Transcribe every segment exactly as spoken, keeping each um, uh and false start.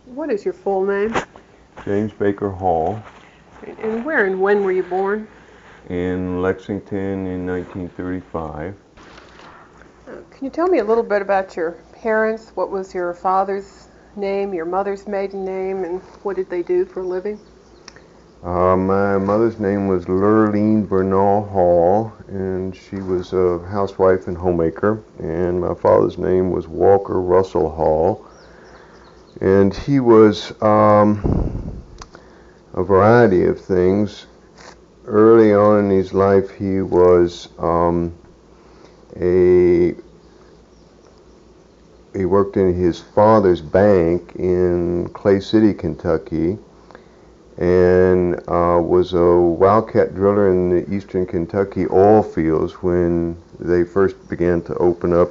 What is your full name? James Baker Hall. And where and when were you born? In Lexington in nineteen thirty-five. Uh, can you tell me a little bit about your parents? What was your father's name, your mother's maiden name, and what did they do for a living? Uh, my mother's name was Lurleen Bernal Hall, and she was a housewife and homemaker. And my father's name was Walker Russell Hall, and he was um, a variety of things. Early on in his life, he was um, a he worked in his father's bank in Clay City, Kentucky, and uh, was a wildcat driller in the eastern Kentucky oil fields when they first began to open up.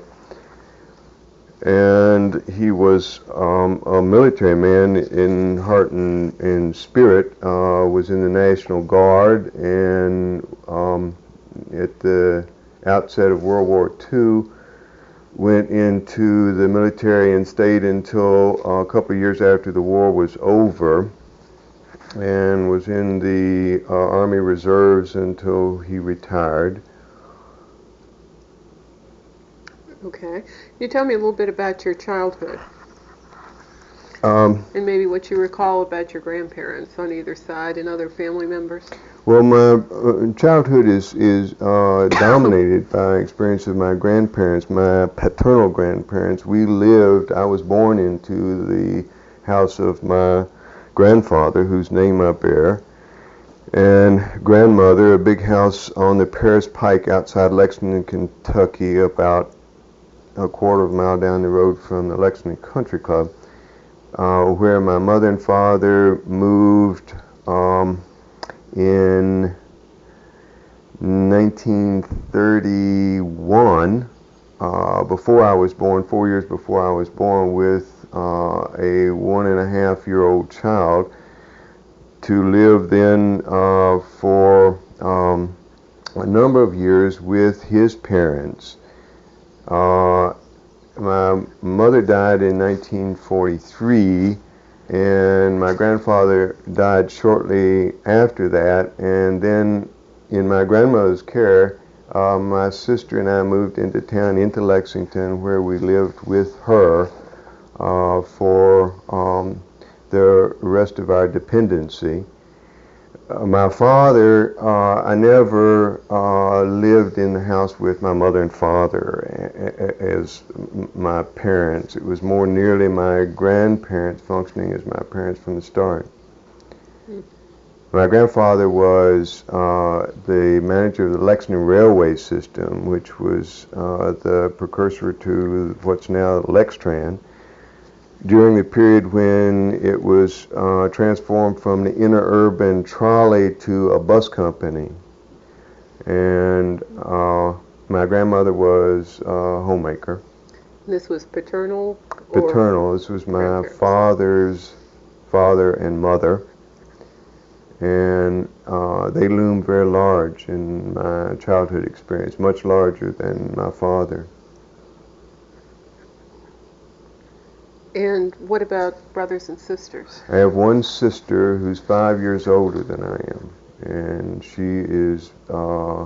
And he was um, a military man in heart and in spirit, uh, was in the National Guard, and um, at the outset of World War Two, went into the military and stayed until uh, a couple of years after the war was over, and was in the uh, Army Reserves until he retired. Okay. Can you tell me a little bit about your childhood Um, and maybe what you recall about your grandparents on either side and other family members? well, my uh, childhood is is uh, dominated by experience of my grandparents, my paternal grandparents. We lived. I was born into the house of my grandfather, whose name I bear, and grandmother, a big house on the Paris Pike outside Lexington, Kentucky, about a quarter of a mile down the road from the Lexington Country Club, uh, where my mother and father moved um, in nineteen thirty-one, uh, before I was born, four years before I was born, with uh, a one and a half year old child, to live then uh, for um, a number of years with his parents. Uh, my mother died in nineteen forty-three, and my grandfather died shortly after that, and then in my grandmother's care, uh, my sister and I moved into town, into Lexington, where we lived with her uh, for um, the rest of our dependency. Uh, my father, uh, I never uh, lived in the house with my mother and father as my parents. It was more nearly my grandparents functioning as my parents from the start. Mm. My grandfather was uh, the manager of the Lexington Railway System, which was uh, the precursor to what's now Lextran, during the period when it was uh, transformed from the interurban trolley to a bus company. And uh, my grandmother was a homemaker. This was paternal or Paternal. This was my grandparents? father's father and mother. And uh, they loomed very large in my childhood experience, much larger than my father. And what about brothers and sisters? I have one sister who's five years older than I am, and she is uh,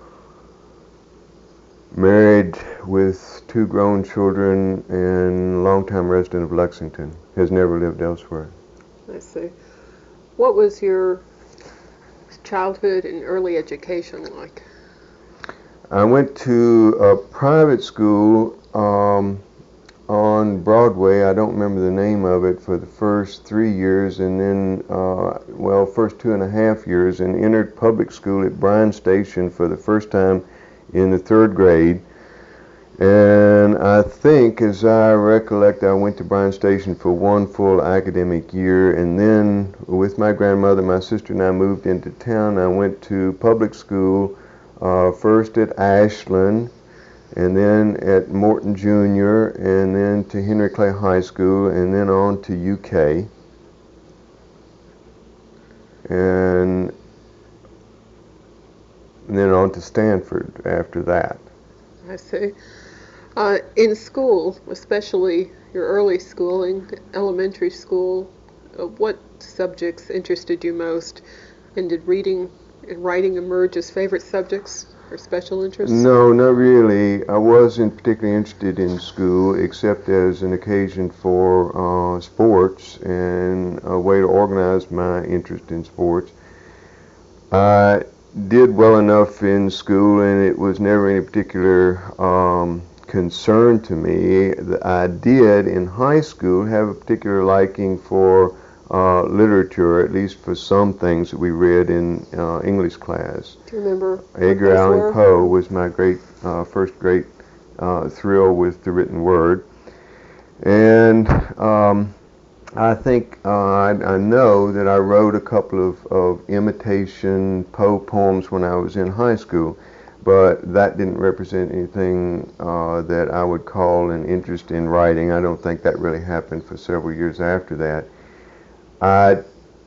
married with two grown children and longtime resident of Lexington, has never lived elsewhere. I see. What was your childhood and early education like? I went to a private school um, on Broadway. I don't remember the name of it, for the first three years, and then, uh, well, first two and a half years, and entered public school at Bryan Station for the first time in the third grade. And I think, as I recollect, I went to Bryan Station for one full academic year, and then with my grandmother, my sister and I moved into town. I went to public school, uh, first at Ashland, and then at Morton Junior, and then to Henry Clay High School, and then on to U K. And then on to Stanford after that. I see. Uh, in school, especially your early schooling, elementary school, uh, what subjects interested you most? And did reading and writing emerge as favorite subjects or special interests? No, not really. I wasn't particularly interested in school except as an occasion for uh, sports and a way to organize my interest in sports. I did well enough in school, and it was never any particular um, concern to me. I did in high school have a particular liking for uh, literature, at least for some things that we read in uh, English class. Do you remember what Edgar those Allan were? Poe was my great uh, first great uh, thrill with the written word, and um, I think uh, I, I know that I wrote a couple of, of imitation Poe poems when I was in high school, but that didn't represent anything uh, that I would call an interest in writing. I don't think that really happened for several years after that. I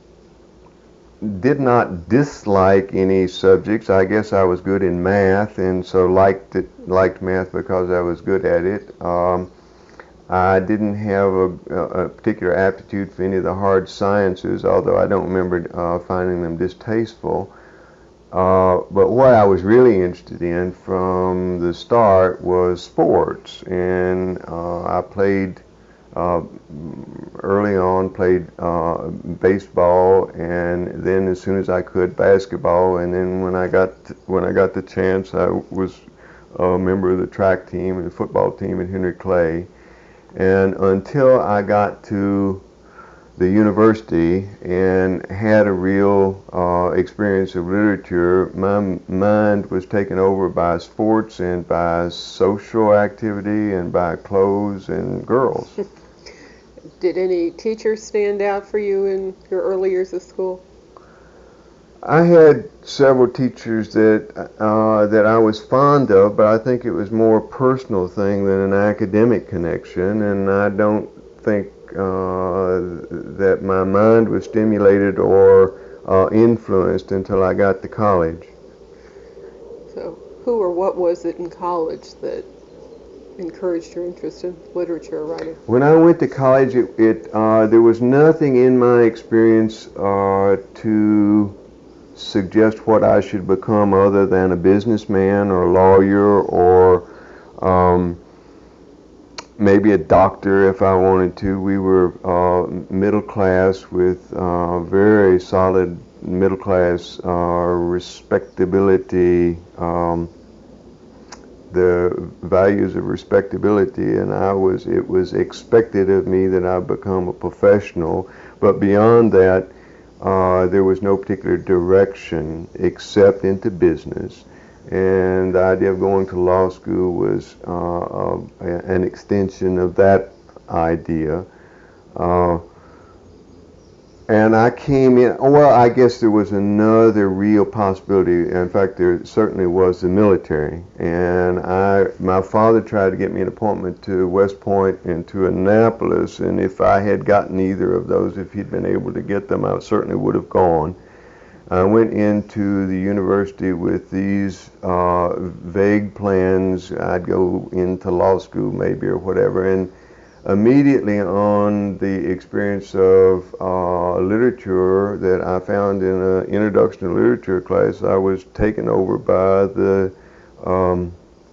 did not dislike any subjects. I guess I was good in math, and so liked it, liked math because I was good at it. Um, I didn't have a, a particular aptitude for any of the hard sciences, although I don't remember uh, finding them distasteful. Uh, but what I was really interested in from the start was sports, and uh, I played uh, early on, played uh, baseball, and then as soon as I could, basketball, and then when I got when I got the chance, I was a member of the track team and the football team at Henry Clay. And until I got to the university and had a real uh, experience of literature, my mind was taken over by sports and by social activity and by clothes and girls. Did any teachers stand out for you in your early years of school? I had several teachers that uh, that I was fond of, but I think it was more a personal thing than an academic connection, and I don't think uh, that my mind was stimulated or uh, influenced until I got to college. So, who or what was it in college that encouraged your interest in literature or writing? When I went to college, it, it uh, there was nothing in my experience uh, to suggest what I should become other than a businessman or a lawyer or um, maybe a doctor if I wanted to. We were uh, middle class with uh, very solid middle class uh, respectability, um, the values of respectability, and I was it was expected of me that I become a professional, but beyond that Uh, there was no particular direction except into business, and the idea of going to law school was uh, uh, an extension of that idea. Uh, and I came in, well, I guess there was another real possibility. In fact, there certainly was the military. And I, my father tried to get me an appointment to West Point and to Annapolis, and if I had gotten either of those, if he'd been able to get them, I certainly would have gone. I went into the university with these uh, vague plans. I'd go into law school maybe or whatever, and immediately on the experience of uh, literature that I found in an introduction to literature class, I was taken over by the um,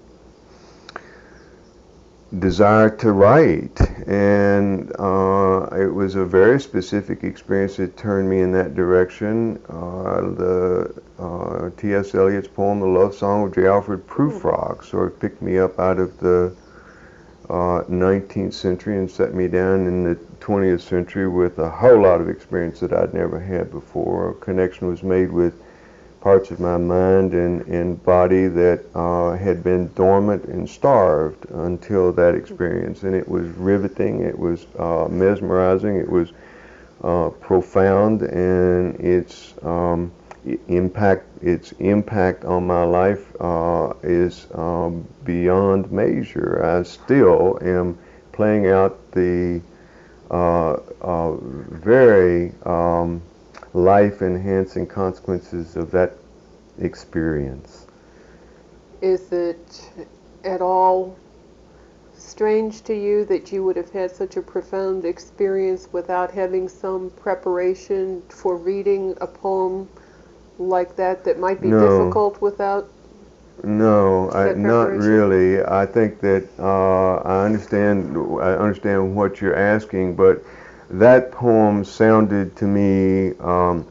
desire to write, and uh, it was a very specific experience that turned me in that direction. Uh, the uh, T S Eliot's poem, The Love Song of J. Alfred Prufrock, sort of picked me up out of the Uh, nineteenth century and set me down in the twentieth century with a whole lot of experience that I'd never had before. A connection was made with parts of my mind and, and body that uh, had been dormant and starved until that experience, and it was riveting, it was uh, mesmerizing, it was uh, profound, and its um, impact its impact on my life uh, is um, beyond measure. I still am playing out the uh, uh, very um, life-enhancing consequences of that experience. Is it at all strange to you that you would have had such a profound experience without having some preparation for reading a poem like that that might be No. difficult without? No, I, that not preparation? really. I think that uh, I understand. I understand what you're asking, but that poem sounded to me. Um,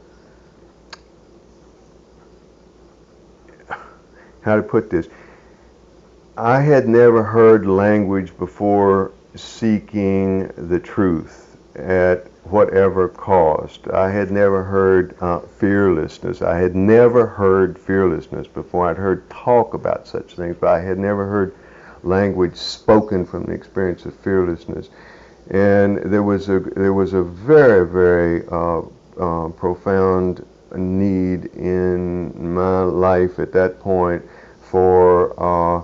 how to put this? I had never heard language before seeking the truth at whatever cost. I had never heard uh, fearlessness. I had never heard fearlessness before. I'd heard talk about such things, but I had never heard language spoken from the experience of fearlessness. And there was a there was a very very uh, uh, profound need in my life at that point for uh,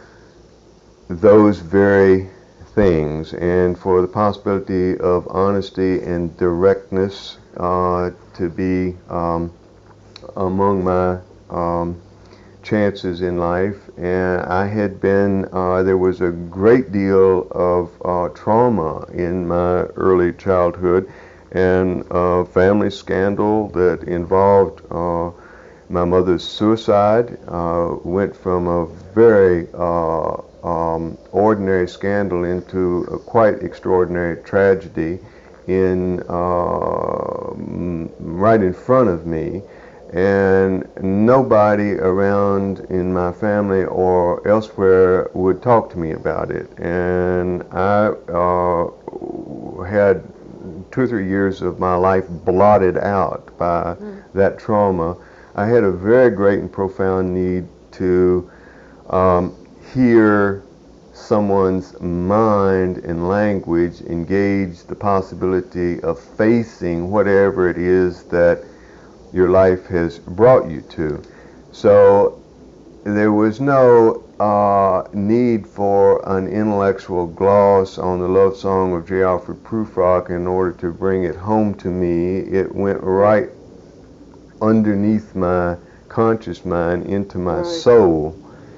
those very things, and for the possibility of honesty and directness uh, to be um, among my um, chances in life. And I had been, uh, there was a great deal of uh, trauma in my early childhood, and a family scandal that involved uh, my mother's suicide. Uh, went from a very uh, um, ordinary scandal into a quite extraordinary tragedy in uh, right in front of me, and nobody around in my family or elsewhere would talk to me about it. And I uh, had two or three years of my life blotted out by mm. that trauma. I had a very great and profound need to um, hear someone's mind and language engage the possibility of facing whatever it is that your life has brought you to. So there was no uh, need for an intellectual gloss on the love song of J. Alfred Prufrock in order to bring it home to me. It went right underneath my conscious mind into my right. soul.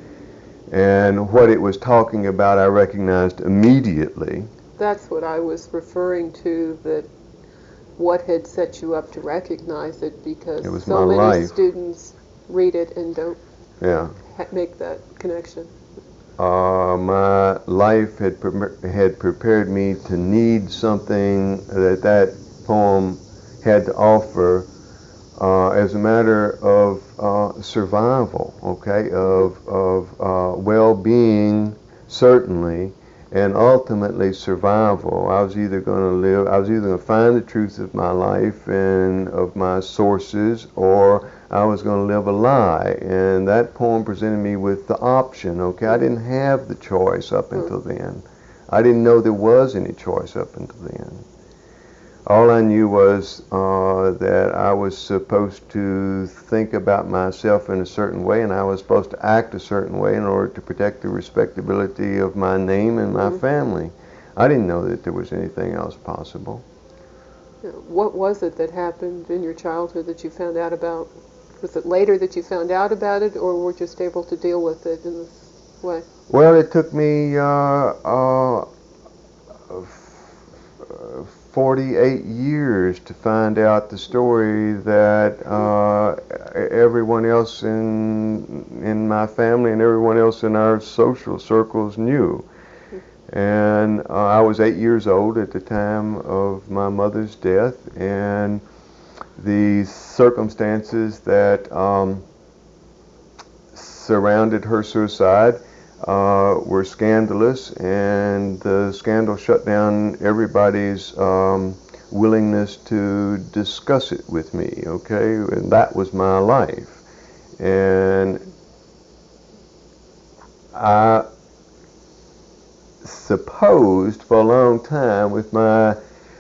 And what it was talking about, I recognized immediately. That's what I was referring to, that what had set you up to recognize it, because it was so my many life. students read it and don't yeah. ha- make that connection. Uh, my life had pre- had prepared me to need something that that poem had to offer uh, as a matter of uh, survival, okay, of, of uh, well-being, certainly, and ultimately survival. I was either going to live, I was either going to find the truth of my life and of my sources, or I was going to live a lie. And that poem presented me with the option, okay? I didn't have the choice up until then. I didn't know there was any choice up until then. All I knew was uh, that I was supposed to think about myself in a certain way, and I was supposed to act a certain way in order to protect the respectability of my name and my mm-hmm. family. I didn't know that there was anything else possible. What was it that happened in your childhood that you found out about? Was it later that you found out about it, or were just able to deal with it in this way? Well, it took me uh, uh, forty-eight years to find out the story that uh, everyone else in in my family and everyone else in our social circles knew. And uh, I was eight years old at the time of my mother's death, and the circumstances that um, surrounded her suicide Uh, were scandalous, and the scandal shut down everybody's um, willingness to discuss it with me, okay? And that was my life. And I supposed for a long time, with my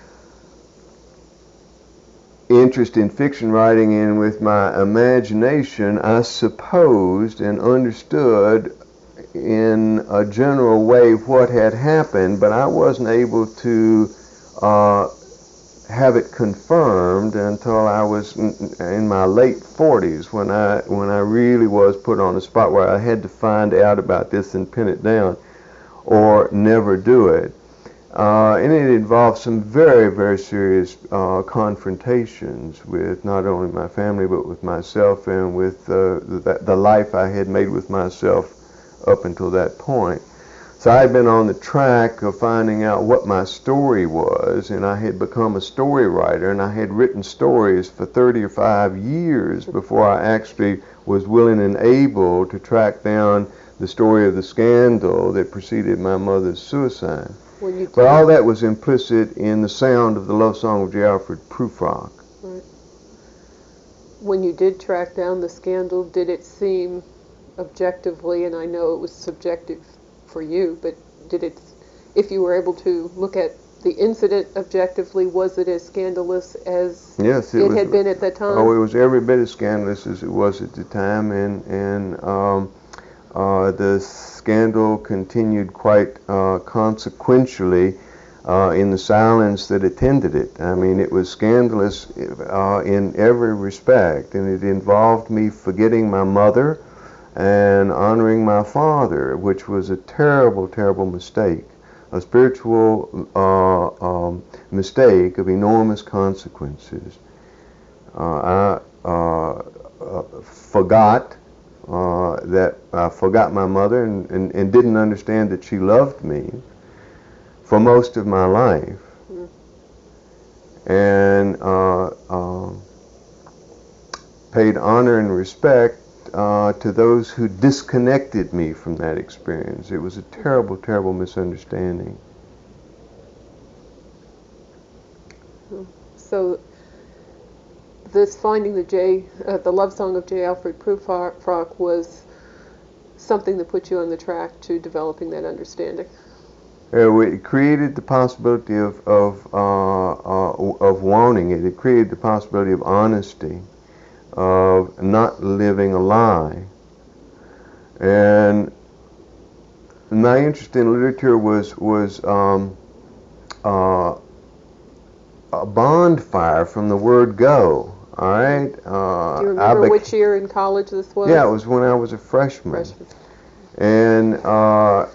interest in fiction writing and with my imagination, I supposed and understood in a general way what had happened, but I wasn't able to uh, have it confirmed until I was in, in my late forties, when I when I really was put on the spot where I had to find out about this and pin it down. or never do it. Uh, and it involved some very, very serious uh, confrontations with not only my family, but with myself and with uh, the, the life I had made with myself up until that point. So I had been on the track of finding out what my story was, and I had become a story writer, and I had written stories for thirty or five years before I actually was willing and able to track down the story of the scandal that preceded my mother's suicide. When you But all that was implicit in the sound of the love song of J. Alfred Prufrock. Right. When you did track down the scandal, did it seem objectively, and I know it was subjective for you, but did it, if you were able to look at the incident objectively, was it as scandalous as yes, it, it was, had been at that time? Oh, it was every bit as scandalous as it was at the time, and, and um, uh, the scandal continued quite uh, consequentially uh, in the silence that attended it. I mean, it was scandalous uh, in every respect, and it involved me forgetting my mother and honoring my father, which was a terrible, terrible mistake, a spiritual uh, um, mistake of enormous consequences. Uh, I uh, uh, forgot uh, that I forgot my mother and, and, and didn't understand that she loved me for most of my life. Mm. And uh, uh, paid honor and respect Uh, to those who disconnected me from that experience. It was a terrible, terrible misunderstanding. So, this finding the J, uh, the love song of J. Alfred Prufrock was something that put you on the track to developing that understanding. Uh, it created the possibility of of uh, uh, of wanting it. It created the possibility of honesty, of not living a lie. And my interest in literature was was um, uh, a bonfire from the word go. All right. Uh, Do you remember which year in college this was? Yeah, it was when I was a freshman. Freshman. And uh,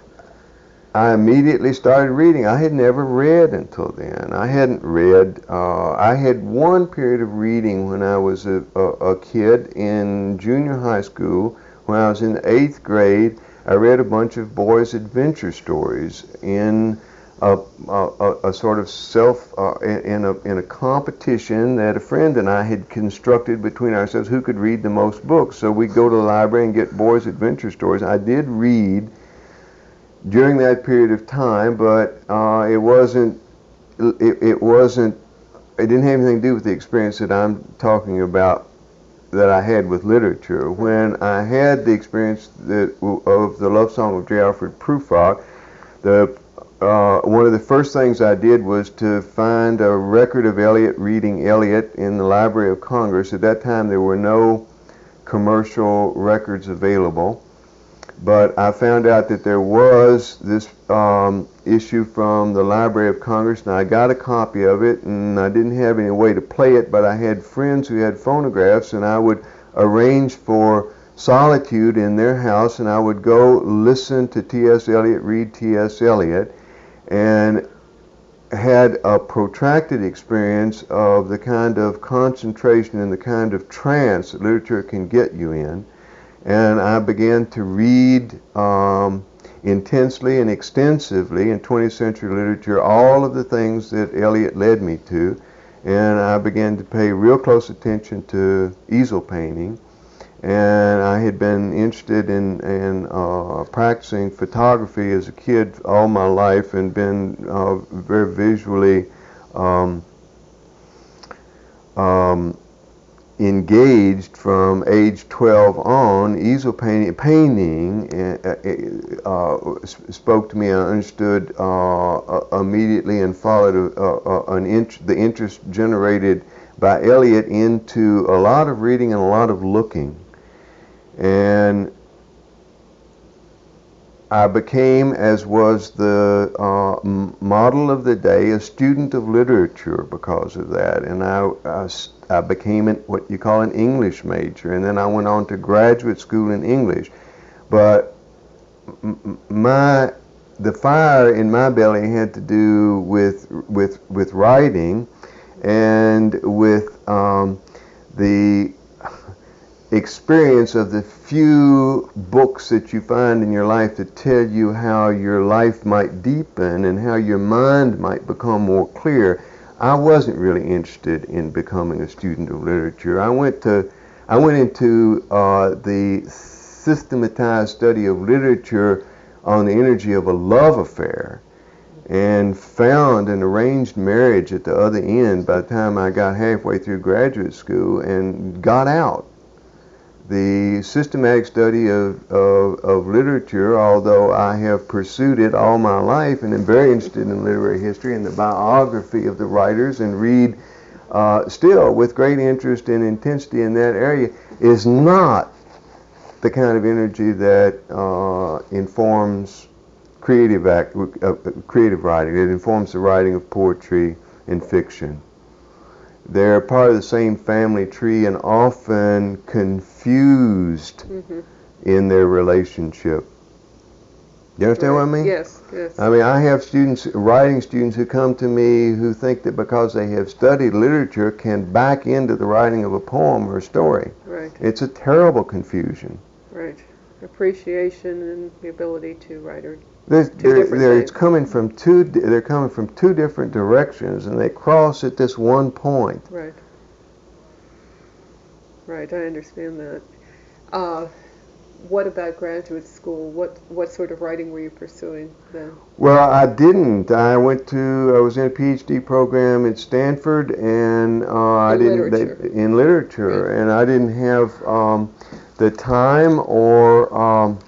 I immediately started reading. I had never read until then. I hadn't read. Uh, I had one period of reading when I was a, a, a kid in junior high school. When I was in the eighth grade, I read a bunch of boys' adventure stories in a, a, a sort of self, uh, in, a, in a competition that a friend and I had constructed between ourselves who could read the most books. So we'd go to the library and get boys' adventure stories. I did read during that period of time, but uh, it wasn't, it, it wasn't, it didn't have anything to do with the experience that I'm talking about that I had with literature. When I had the experience that, of the love song of J. Alfred Prufrock, the, uh, one of the first things I did was to find a record of Eliot reading Eliot in the Library of Congress. At that time there were no commercial records available. But I found out that there was this um, issue from the Library of Congress, and I got a copy of it, and I didn't have any way to play it, but I had friends who had phonographs, and I would arrange for solitude in their house, and I would go listen to T S Eliot read T S Eliot, and had a protracted experience of the kind of concentration and the kind of trance that literature can get you in. And I began to read um, intensely and extensively in twentieth century literature all of the things that Eliot led me to, and I began to pay real close attention to easel painting. And I had been interested in, in uh, practicing photography as a kid all my life, and been uh, very visually um, um, engaged from age twelve on. Easel painting, painting uh, uh, spoke to me. I understood uh, immediately and followed uh, uh, an int the interest generated by Eliot into a lot of reading and a lot of looking. And I became, as was the uh, model of the day, a student of literature because of that. And I, I, I became an, what you call an English major, and then I went on to graduate school in English. But m my the fire in my belly had to do with with with writing, and with um, the experience of the few books that you find in your life that tell you how your life might deepen and how your mind might become more clear. I wasn't really interested in becoming a student of literature. I went to, I went into uh, the systematized study of literature on the energy of a love affair, and found an arranged marriage at the other end by the time I got halfway through graduate school and got out. The systematic study of, of, of literature, although I have pursued it all my life and am very interested in literary history and the biography of the writers, and read uh, still with great interest and intensity in that area, is not the kind of energy that uh, informs creative act, uh, creative writing. It informs the writing of poetry and fiction. They're part of the same family tree and often confused mm-hmm. in their relationship. You understand right. what I mean? Yes, yes. I mean, I have students, writing students, who come to me who think that because they have studied literature can back into the writing of a poem or a story. Right. It's a terrible confusion. Right. Appreciation and the ability to write are There's, two they're, different they're, things. It's coming from two. They're coming from two different directions, and they cross at this one point. Right. Right. I understand that. Uh, what about graduate school? What what sort of writing were you pursuing then? Well, I didn't. I went to. I was in a PhD program at Stanford, and uh, I didn't literature. They, in literature, right. and I didn't have um, the time or um,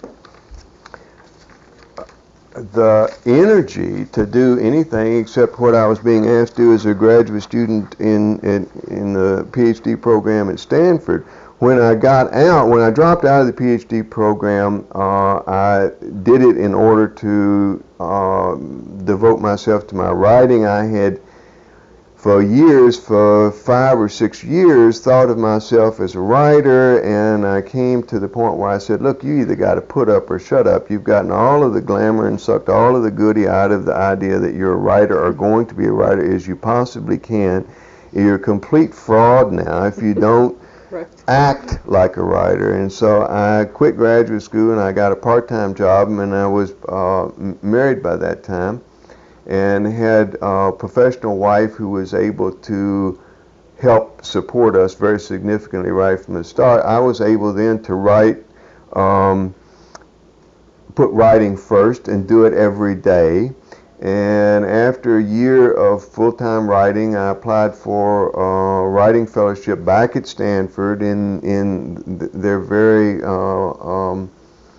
the energy to do anything except what I was being asked to do as a graduate student in in, in the PhD program at Stanford. When I got out, when I dropped out of the PhD program, uh, I did it in order to uh, devote myself to my writing. I had, for years, for five or six years, thought of myself as a writer, and I came to the point where I said, look, you either got to put up or shut up. You've gotten all of the glamour and sucked all of the goody out of the idea that you're a writer or going to be a writer as you possibly can. You're a complete fraud now if you don't right. act like a writer. And so I quit graduate school and I got a part-time job, and I was uh, married by that time, and had a professional wife who was able to help support us very significantly right from the start. I was able then to write, um, put writing first and do it every day. And after a year of full-time writing, I applied for a writing fellowship back at Stanford in in th- their very uh, um,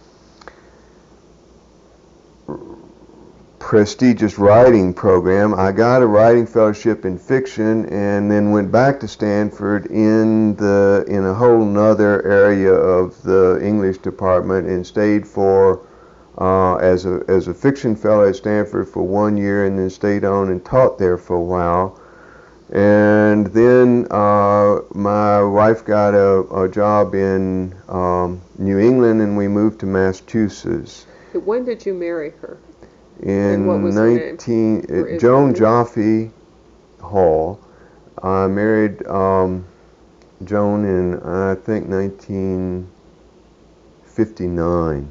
prestigious writing program. I got a writing fellowship in fiction, and then went back to Stanford in the in a whole nother area of the English department, and stayed for Uh, as a as a fiction fellow at Stanford for one year, and then stayed on and taught there for a while. And then uh, my wife got a, a job in um, New England, and we moved to Massachusetts. When did you marry her? In and what was nineteen her name? Uh, Joan Jaffe Hall. I married um, Joan in I think nineteen fifty-nine.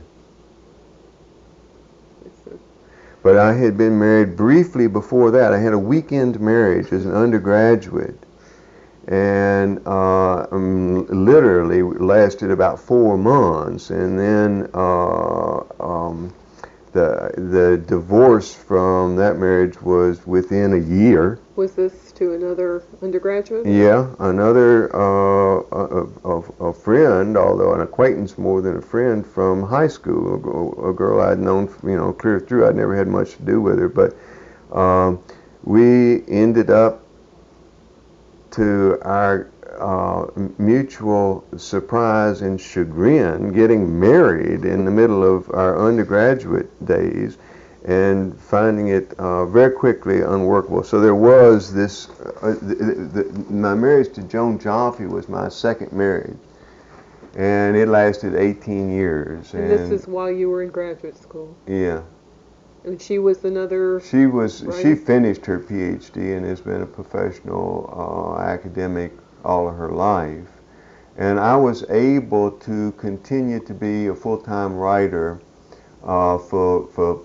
But I had been married briefly before that. I had a weekend marriage as an undergraduate, and uh, um, literally lasted about four months. And then uh, um, the the divorce from that marriage was within a year. Was this to another undergraduate? Yeah, another uh, a, a, a friend, although an acquaintance more than a friend, from high school. A, a girl I'd known, you know, clear through. I'd never had much to do with her, but um, we ended up, to our uh, mutual surprise and chagrin, getting married in the middle of our undergraduate days, and finding it uh, very quickly unworkable. So there was this, uh, the, the, my marriage to Joan Jaffe was my second marriage, and it lasted eighteen years. And, and this is while you were in graduate school? Yeah. And she was another She was writer? she finished her PhD and has been a professional uh, academic all of her life. And I was able to continue to be a full-time writer uh, for for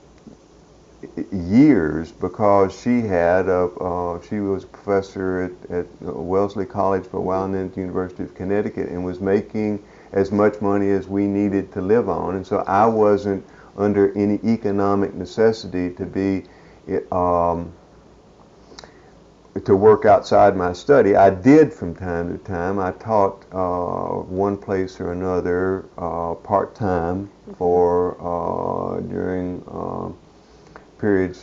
years because she had a uh, she was a professor at, at Wellesley College for a while and then at the University of Connecticut and was making as much money as we needed to live on, and so I wasn't under any economic necessity to be um, to work outside my study. I did from time to time. I taught uh, one place or another uh, part-time for uh, during uh, periods,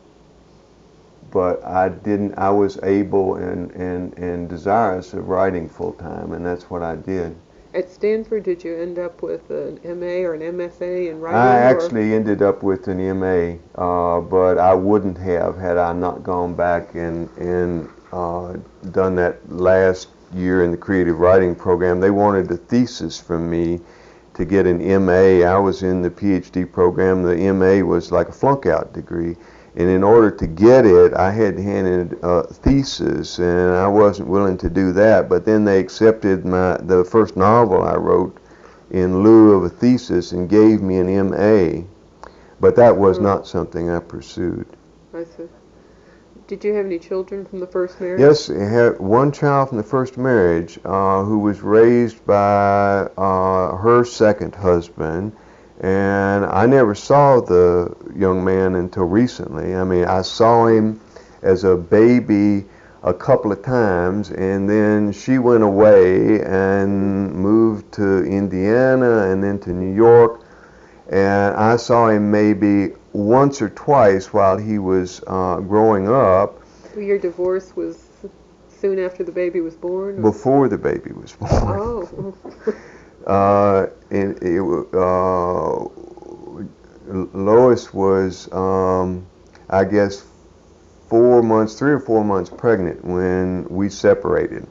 but I didn't. I was able and, and, and desirous of writing full-time, and that's what I did. At Stanford, did you end up with an M A or an M F A in writing? I actually or? ended up with an M A, uh, but I wouldn't have had I not gone back and, and uh, done that last year in the creative writing program. They wanted a thesis from me to get an M A. I was in the PhD program. The M A was like a flunk-out degree. And in order to get it, I had to hand in a thesis, and I wasn't willing to do that. But then they accepted my the first novel I wrote in lieu of a thesis and gave me an M A. But that was mm. not something I pursued. I see. Did you have any children from the first marriage? Yes, I had one child from the first marriage uh, who was raised by uh, her second husband. And I never saw the young man until recently. I mean, I saw him as a baby a couple of times, and then she went away and moved to Indiana and then to New York. And I saw him maybe once or twice while he was uh, growing up. Your divorce was soon after the baby was born? Or? Before the baby was born. Oh. Uh, and it, uh, Lois was, um, I guess, four months, three or four months pregnant when we separated.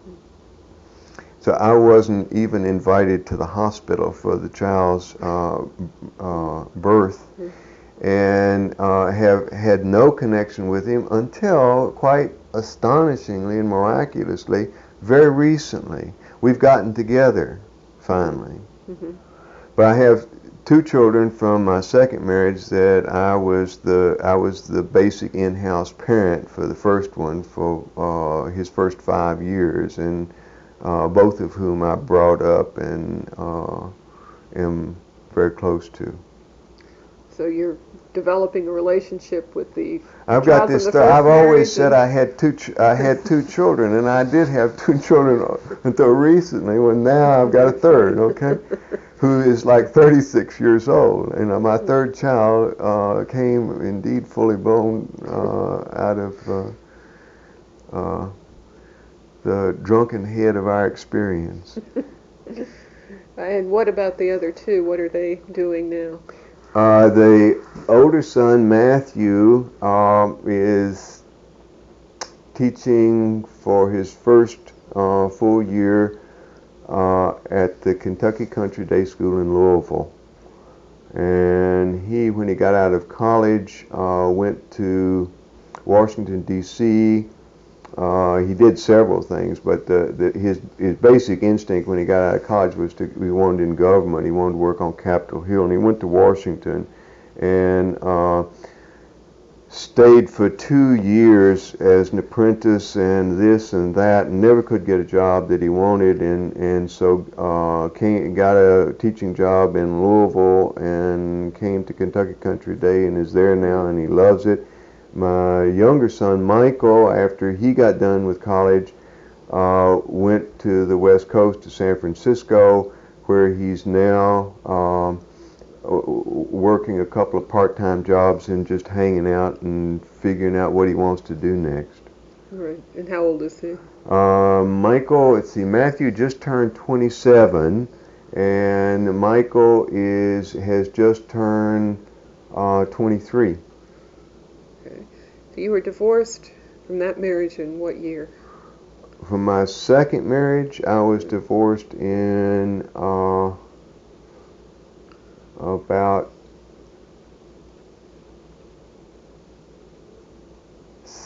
So I wasn't even invited to the hospital for the child's uh, uh, birth, mm-hmm. and uh, have had no connection with him until, quite astonishingly and miraculously, very recently. We've gotten together. Finally. Mm-hmm. But I have two children from my second marriage that I was the I was the basic in-house parent for the first one for uh, his first five years, and uh, both of whom I brought up and uh, am very close to. So you're developing a relationship with the I've got this. Th- I've always said I had two. Ch- I had two children, and I did have two children until recently. When now I've got a third. Okay, who is like thirty-six years old, and uh, my third child uh, came indeed fully blown uh, out of uh, uh, the drunken head of our experience. And what about the other two? What are they doing now? Uh, the older son, Matthew, um, is teaching for his first uh, full year uh, at the Kentucky Country Day School in Louisville. And he, when he got out of college, uh, went to Washington, D C Uh, he did several things, but the, the, his his basic instinct when he got out of college was to he wanted in government. He wanted to work on Capitol Hill, and he went to Washington and uh, stayed for two years as an apprentice and this and that, and never could get a job that he wanted, and and so uh, came got a teaching job in Louisville and came to Kentucky Country Day and is there now, and he loves it. My younger son, Michael, after he got done with college, uh, went to the West Coast to San Francisco, where he's now um, working a couple of part-time jobs and just hanging out and figuring out what he wants to do next. Right. And how old is he? Uh, Michael, let's see, Matthew just turned twenty-seven, and Michael is has just turned uh, twenty-three. So you were divorced from that marriage in what year? From my second marriage, I was divorced in uh, about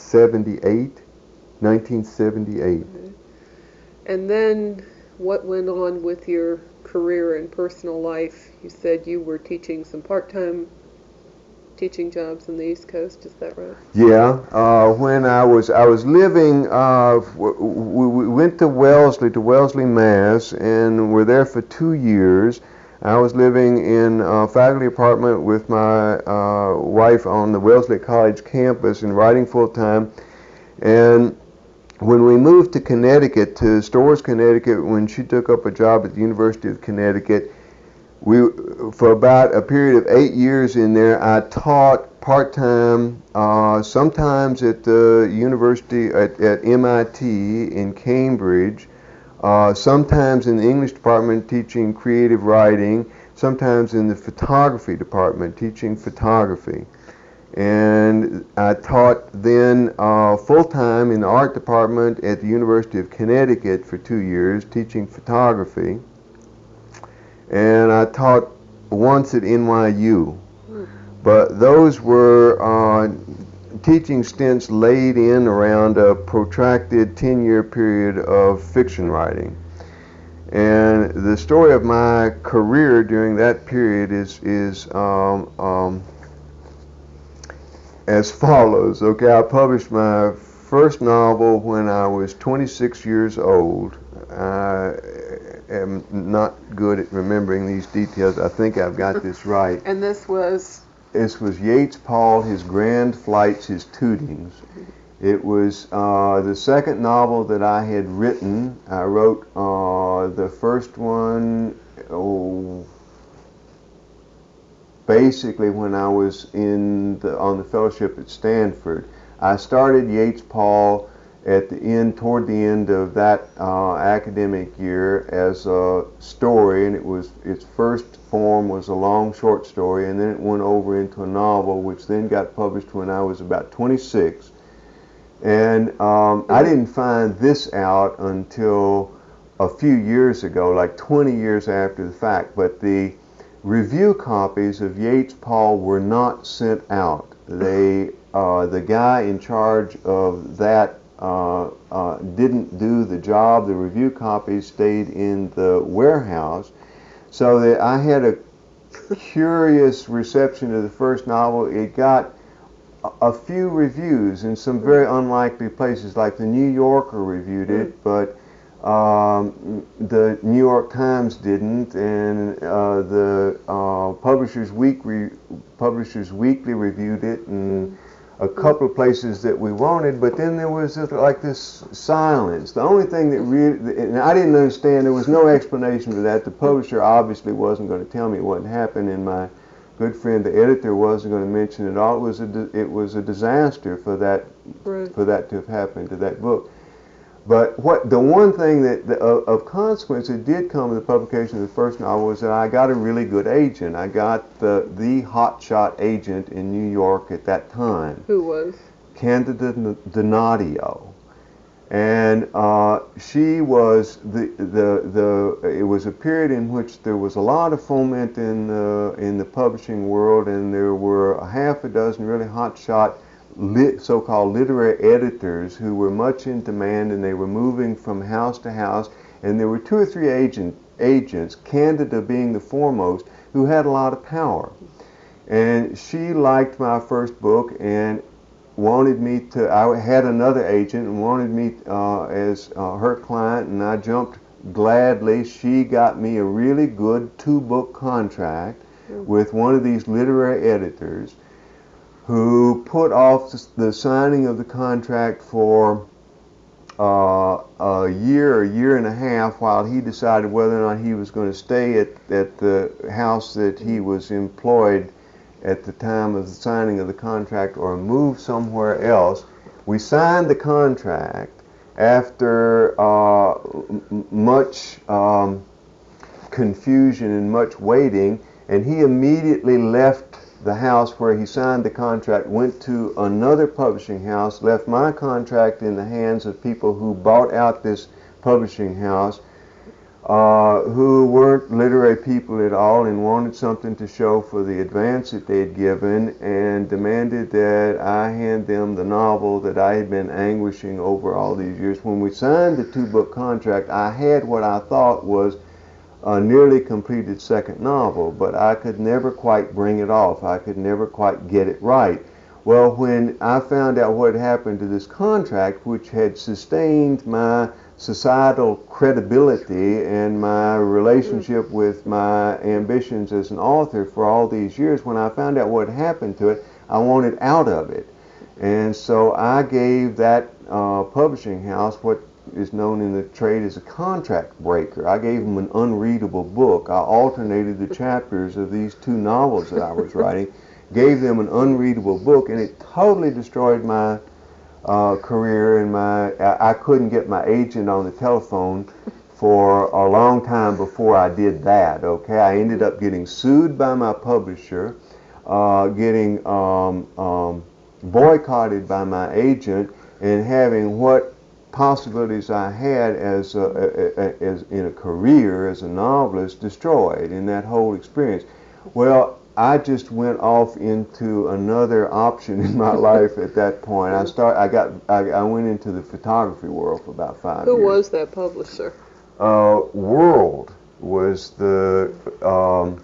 seventy-eight, nineteen seventy-eight. Okay. And then what went on with your career and personal life? You said you were teaching some part-time teaching jobs on the East Coast, is that right? Yeah, uh, when I was I was living, uh, we, we went to Wellesley, to Wellesley, Mass, and were there for two years. I was living in a faculty apartment with my uh, wife on the Wellesley College campus and writing full-time. And when we moved to Connecticut, to Storrs, Connecticut, when she took up a job at the University of Connecticut, we, for about a period of eight years in there, I taught part-time, uh, sometimes at the university, at, at M I T in Cambridge, uh, sometimes in the English department teaching creative writing, sometimes in the photography department teaching photography. And I taught then uh, full-time in the art department at the University of Connecticut for two years teaching photography. And I taught once at N Y U, but those were uh, teaching stints laid in around a protracted ten-year period of fiction writing. And the story of my career during that period is is um, um, as follows. Okay, I published my first novel when I was twenty-six years old. I am not good at remembering these details. I think I've got this right. And this was? This was Yeats Paul, His Grand Flights, His Tootings. It was uh, the second novel that I had written. I wrote uh, the first one oh, basically when I was in the, on the fellowship at Stanford. I started Yeats Paul at the end, toward the end of that uh, academic year as a story, and it was its first form was a long short story, and then it went over into a novel, which then got published when I was about twenty-six. And um, I didn't find this out until a few years ago, like twenty years after the fact, but the review copies of Yeats Paul were not sent out. They, uh, the guy in charge of that Uh, uh, didn't do the job. The review copies stayed in the warehouse, so that I had a curious reception to the first novel. It got a, a few reviews in some very unlikely places, like the New Yorker reviewed it, but um, the New York Times didn't, and uh, the uh, Publishers Weekly, Publishers Weekly reviewed it, and a couple of places that we wanted, but then there was just like this silence. The only thing that really, and I didn't understand, there was no explanation for that. The publisher obviously wasn't going to tell me what happened, and my good friend, the editor, wasn't going to mention it all. It was a, it was a disaster for that, right. for that to have happened to that book. But what the one thing that the, of, of consequence that did come with the publication of the first novel was that I got a really good agent. I got the the hotshot agent in New York at that time. Who was? Candida Donadio, and uh, she was the the the. It was a period in which there was a lot of foment in the in the publishing world, and there were a half a dozen really hotshot Lit, so-called literary editors who were much in demand, and they were moving from house to house, and there were two or three agent, agents, Candida being the foremost, who had a lot of power. And she liked my first book and wanted me to, I had another agent and wanted me uh, as uh, her client, and I jumped gladly. She got me a really good two-book contract mm-hmm. with one of these literary editors, who put off the signing of the contract for uh, a year, a year and a half, while he decided whether or not he was going to stay at, at the house that he was employed at the time of the signing of the contract or move somewhere else. We signed the contract after uh, m- much um, confusion and much waiting, and he immediately left the house where he signed the contract, went to another publishing house, left my contract in the hands of people who bought out this publishing house. uh, who weren't literary people at all and wanted something to show for the advance that they had given, and demanded that I hand them the novel that I had been anguishing over all these years. When we signed the two-book contract, I had what I thought was a nearly completed second novel, but I could never quite bring it off. I could never quite get it right. Well, when I found out what had happened to this contract, which had sustained my societal credibility and my relationship with my ambitions as an author for all these years, when I found out what happened to it, I wanted out of it. And so I gave that uh, publishing house what is known in the trade as a contract breaker. I gave them an unreadable book. I alternated the chapters of these two novels that I was writing, gave them an unreadable book, and it totally destroyed my Uh, career, and my I, I couldn't get my agent on the telephone for a long time before I did that. Okay, I ended up getting sued by my publisher, uh, getting um, um, boycotted by my agent, and having what possibilities I had as a, a, a, as in a career as a novelist destroyed in that whole experience. Well, I just went off into another option in my life at that point. I start. I got. I, I went into the photography world for about five Who years. Who was that publisher? Uh, World was the um,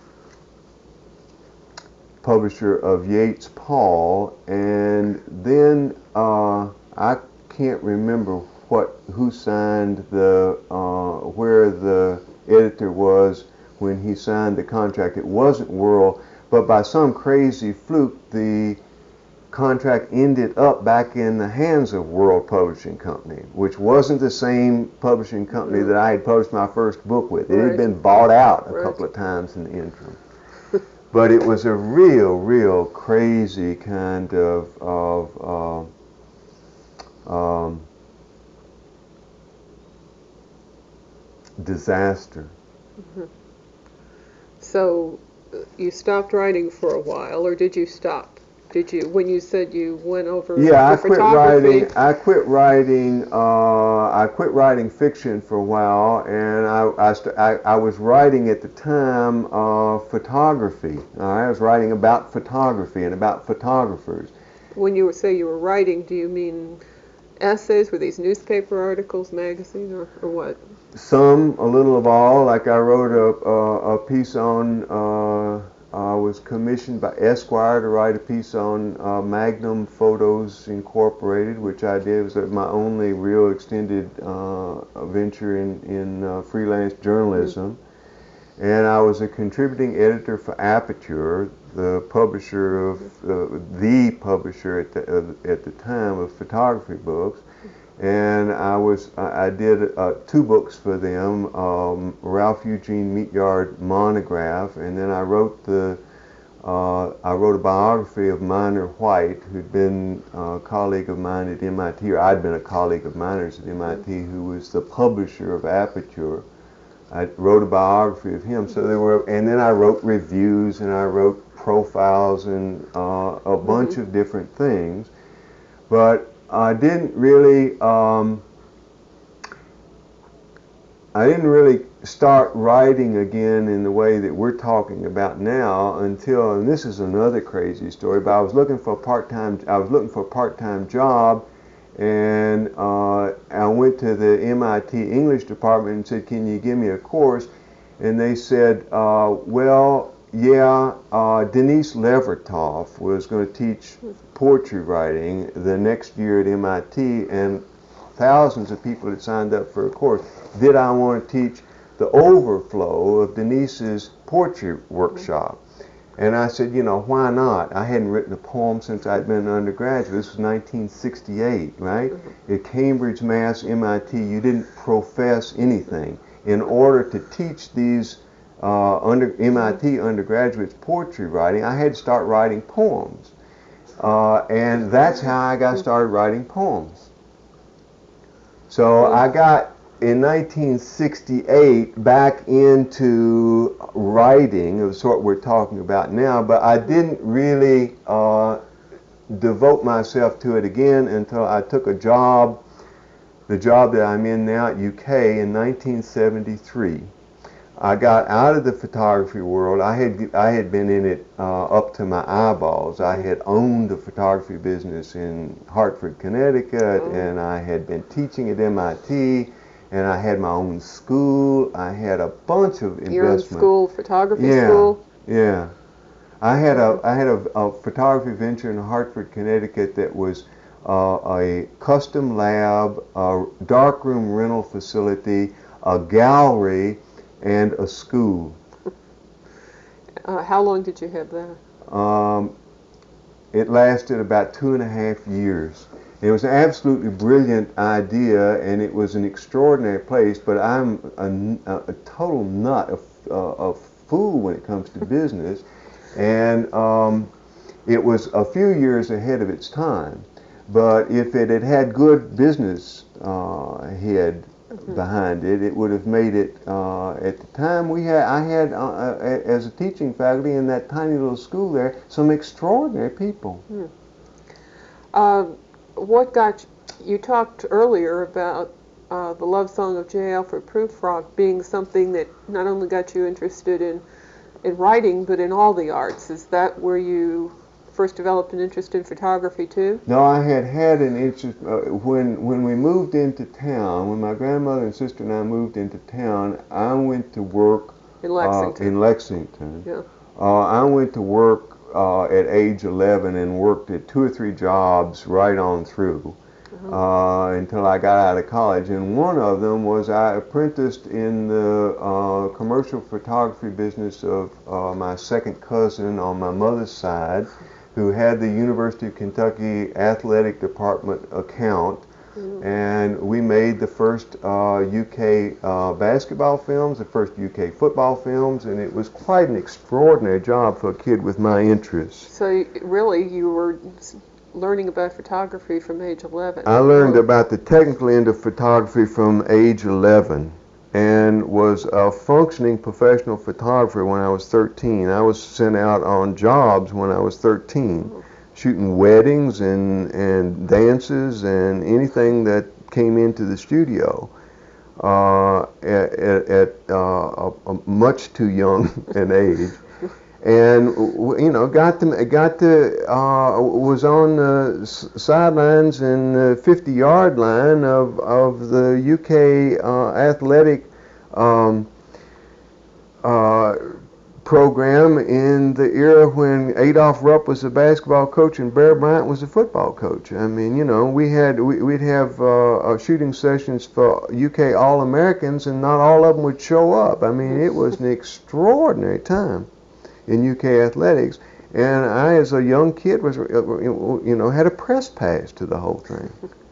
publisher of Yates Paul, and then uh, I can't remember what who signed the uh, where the editor was when he signed the contract. It wasn't World. But by some crazy fluke, the contract ended up back in the hands of World Publishing Company, which wasn't the same publishing company that I had published my first book with. It Right. had been bought out a Right. couple of times in the interim. But it was a real, real crazy kind of, of uh, um, disaster. Mm-hmm. So you stopped writing for a while, or did you stop? Did you, when you said you went over Yeah, I to quit photography? writing. I quit writing. Uh, I quit writing fiction for a while, and I I, st- I, I was writing at the time uh, photography. Uh, I was writing about photography and about photographers. When you say you were writing, do you mean essays? Were these newspaper articles, magazine, or, or what? Some, a little of all. Like I wrote a a, a piece on. Uh, I was commissioned by Esquire to write a piece on uh, Magnum Photos Incorporated, which I did. It was my only real extended uh, venture in, in uh, freelance journalism. Mm-hmm. And I was a contributing editor for Aperture, the publisher of, uh, the publisher at the, uh, at the time of photography books. And I was I did uh, two books for them, um, Ralph Eugene Meatyard monograph, and then I wrote the uh, I wrote a biography of Minor White, who'd been a colleague of mine at M I T, or I'd been a colleague of Minor's at M I T, who was the publisher of Aperture. I wrote a biography of him. So there were, and then I wrote reviews, and I wrote profiles, and uh, a bunch mm-hmm. of different things, but I didn't really, um, I didn't really start writing again in the way that we're talking about now until, and this is another crazy story, but I was looking for a part-time, I was looking for a part-time job, and uh, I went to the M I T English department and said, can you give me a course? And they said, uh, well, yeah, uh, Denise Levertov was going to teach poetry writing the next year at M I T, and thousands of people had signed up for a course. Did I want to teach the overflow of Denise's poetry workshop? And I said, you know, why not? I hadn't written a poem since I'd been an undergraduate. This was nineteen sixty-eight, right? Mm-hmm. At Cambridge, Mass, M I T, you didn't profess anything. In order to teach these uh, under M I T undergraduates poetry writing, I had to start writing poems. Uh, and that's how I got started writing poems. So I got, in nineteen sixty-eight, back into writing, of the sort we're talking about now, but I didn't really uh, devote myself to it again until I took a job the job that I'm in now at U K in nineteen seventy-three. I got out of the photography world. I had I had been in it uh, up to my eyeballs. I had owned the photography business in Hartford, Connecticut, Oh. and I had been teaching at M I T, and I had my own school. I had a bunch of investment. Your own school, photography yeah, school? Yeah. I had a I had a, a photography venture in Hartford, Connecticut that was uh, a custom lab, a darkroom rental facility, a gallery, and a school. Uh, how long did you have that? Um, it lasted about two and a half years. It was an absolutely brilliant idea, and it was an extraordinary place, but I'm a, a, a total nut, a, a, a fool when it comes to business, and um, it was a few years ahead of its time. But if it had had good business uh, head mm-hmm. behind it, it would have made it. Uh, at the time, we had I had uh, as a teaching faculty in that tiny little school there some extraordinary people. Hmm. Uh, what got you, you talked earlier about uh, the love song of J. Alfred Prufrock being something that not only got you interested in in writing but in all the arts. Is that where you first developed an interest in photography too? No, I had had an interest uh, when when we moved into town. When my grandmother and sister and I moved into town, I went to work in Lexington. Uh, in Lexington. Yeah. Uh, I went to work uh, at age eleven and worked at two or three jobs right on through uh-huh. uh, until I got out of college. And one of them was I apprenticed in the uh, commercial photography business of uh, my second cousin on my mother's side, who had the University of Kentucky Athletic Department account, mm-hmm. and we made the first uh, U K uh, basketball films, the first U K football films, and it was quite an extraordinary job for a kid with my interests. So really you were learning about photography from age eleven? I learned about the technical end of photography from age eleven, and was a functioning professional photographer when I was thirteen. I was sent out on jobs when I was thirteen, oh. shooting weddings and, and dances and anything that came into the studio uh, at, at, at uh, a, a much too young an age. And you know, got to got to uh, was on the s- sidelines in the fifty-yard line of of the U K uh, athletic um, uh, program in the era when Adolph Rupp was the basketball coach and Bear Bryant was the football coach. I mean, you know, we had we, we'd have uh, shooting sessions for U K All-Americans, and not all of them would show up. I mean, it was an extraordinary time in U K athletics, and I, as a young kid, was, you know, had a press pass to the whole thing.